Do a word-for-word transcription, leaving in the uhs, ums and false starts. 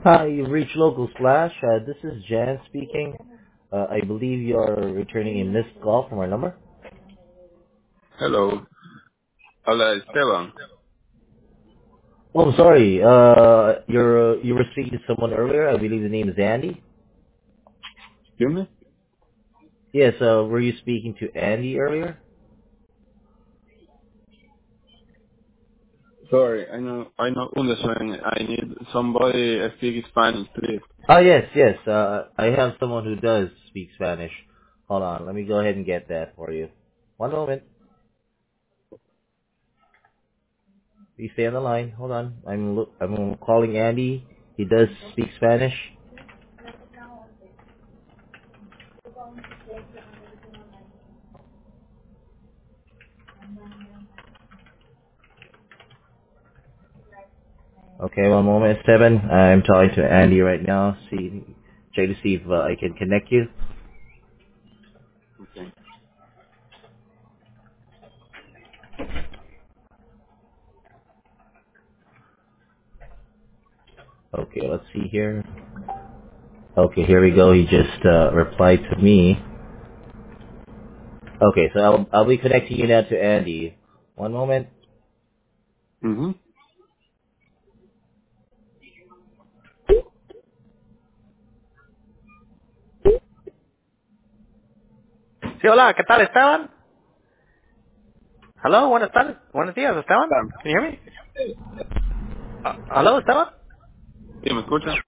Hi, you've reached Local Splash. Uh, this is Jan speaking. Uh, I believe you are returning a missed call from our number. Hello. Hola, Esteban. Oh, I'm sorry. Uh, you're uh, you were speaking to someone earlier. I believe the name is Andy. Excuse me? Yes. Uh, were you speaking to Andy earlier? Sorry, I know I know understand. I need somebody uh, speak Spanish, please. Oh, yes, yes. Uh, I have someone who does speak Spanish. Hold on. Let me go ahead and get that for you. One moment. Please stay on the line. Hold on. I'm lo- I'm calling Andy. He does speak Spanish. Okay, one moment, Seven. I'm talking to Andy right now. See, try to see if uh, I can connect you. Okay. Okay, let's see here. Okay, here we go. He just uh, replied to me. Okay, so I'll I'll be connecting you now to Andy. One moment. Mhm. Sí, hola, ¿qué tal, Esteban? Hello, buenas tardes. Buenos días, Esteban. Claro. Can you hear me? Uh, hello, Esteban? ¿Sí me escucha?